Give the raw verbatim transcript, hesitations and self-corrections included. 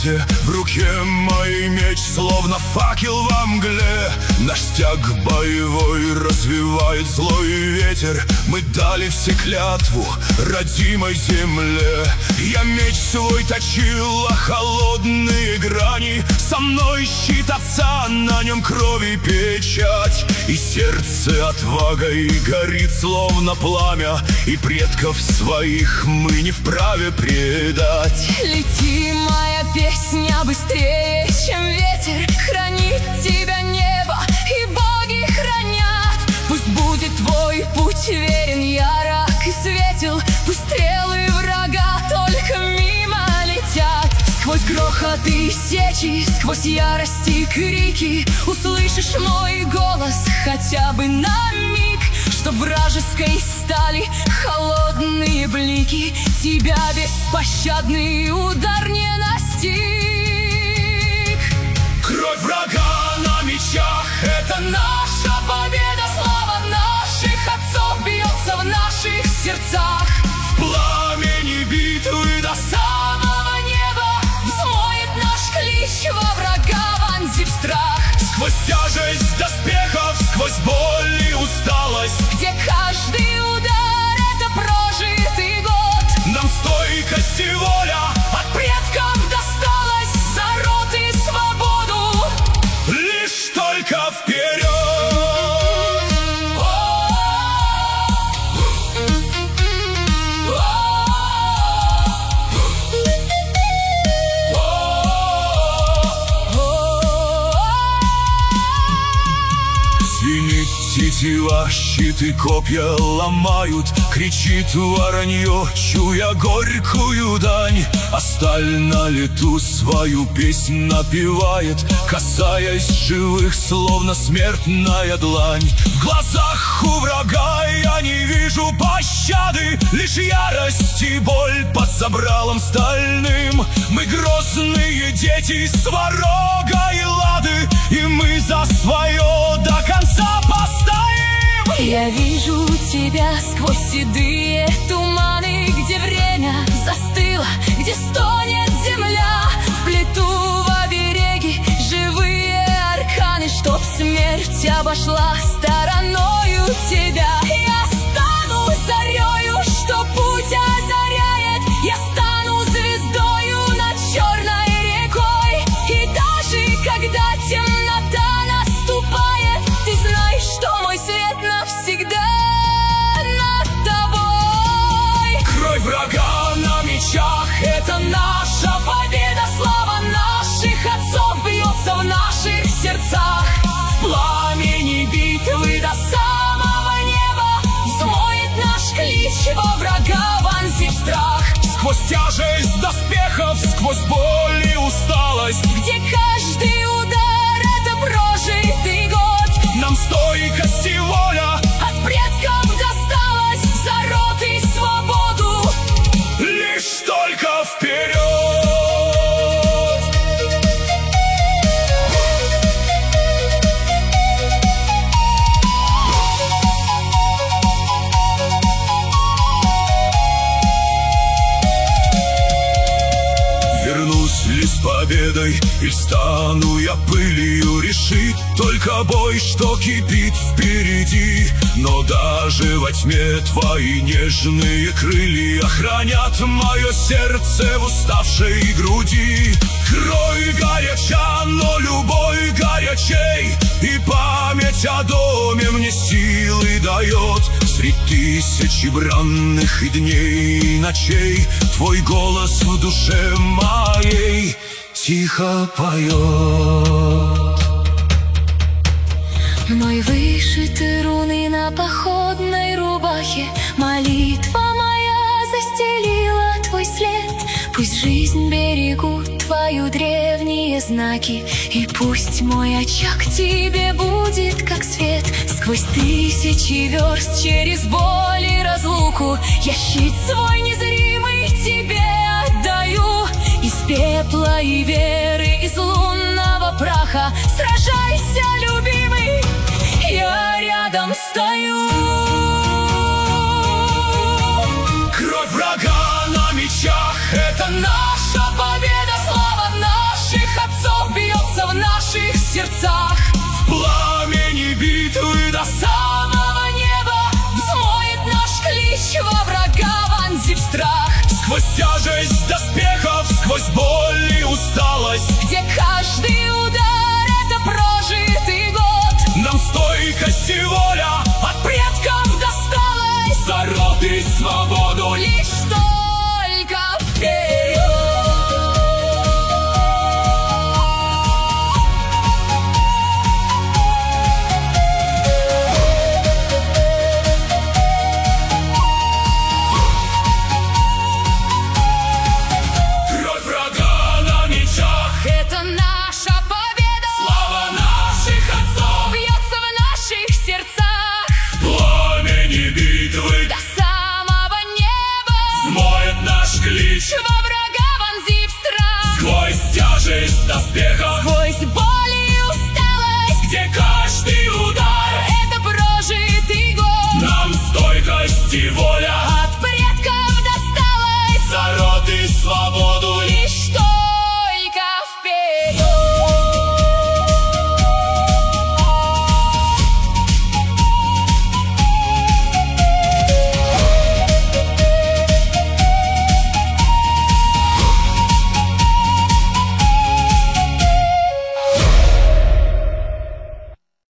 свете. В руке мой меч, словно факел во мгле. Наш стяг боевой развивает злой ветер. Мы дали все клятву родимой земле. Я меч свой точил, а холодные грани. Со мной щит отца, на нем крови печать. И сердце отвагой горит, словно пламя. И предков своих мы не вправе предать. Лети, моя песня, быстрее, чем ветер. Хранит тебя небо, и боги хранят. Пусть будет твой путь верен, ярок и светел. Пусть стрелы врага только мимо летят. Сквозь грохот и сечи, сквозь ярость и крики услышишь мой голос хотя бы на миг. Чтоб вражеской стали холодные блики тебя беспощадный удар не настиг. Кровь врага на мечах — это наша победа. Слава наших отцов бьется в наших сердцах. В пламени битвы до самого неба взмоет наш клич во врага, вонзив страх. Сквозь тяжесть доспехов, сквозь боль и усталость, где каждый удар — это прожитый год. нам стойкость и воля от предков досталась за род и свободу. Лишь только вперед! Тетива, щиты, копья ломают. Кричит воронье, чуя горькую дань. А сталь на лету свою песнь напевает, касаясь живых, словно смертная длань. В глазах у врага я не вижу пощады, лишь ярость и боль под забралом стальным. Мы грозные дети Сварога и Лады, и мы за свое до конца постоим. Я вижу тебя сквозь седые туманы, где время застыло, где стонет земля. Вплету в обереги живые арканы, чтоб смерть обошла стороною тебя. Я стану зарею, что путь озаряет. Я стану звездою над черной рекой. И даже когда темнота наступает, ты знаешь, что мой свет навсегда над тобой. Кровь врага на мечах — это наша победа. Слава наших отцов бьется в наших сердцах. В пламени битвы до самого неба взмоет наш клич во врага, вонзив страх. Сквозь тяжесть доспехов, сквозь боль и усталость, где каждый удар — это прожитый год. нам стойкость и воля от предков досталась за род и свободу. Лишь только вперед! Вернусь ли с победой, или стану я пылью, решит только бой, что кипит впереди. Но даже во тьме твои нежные крылья хранят мое сердце в уставшей груди. Кровь горяча, но любовь горячей, и память о доме мне силы дает. Средь тысячи бранных и дней, и ночей твой голос в душе моей тихо поет. Мной вышиты руны на походной рубахе. Молитва моя застелила твой след. Пусть жизнь берегут твою древние знаки, и пусть мой очаг тебе будет как свет. Сквозь тысячи верст, через боль и разлуку, я щит свой незримый тебе отдаю. Из пепла и веры, из лунного праха сражайся, любимый, я рядом стою. Кровь врага на мечах — это наша победа. Слава нам! Сквозь тяжесть доспехов, сквозь боль и усталость, где каждый удар — это прожитый год. нам стойкость и воля от предков досталась. За род и свободу лишь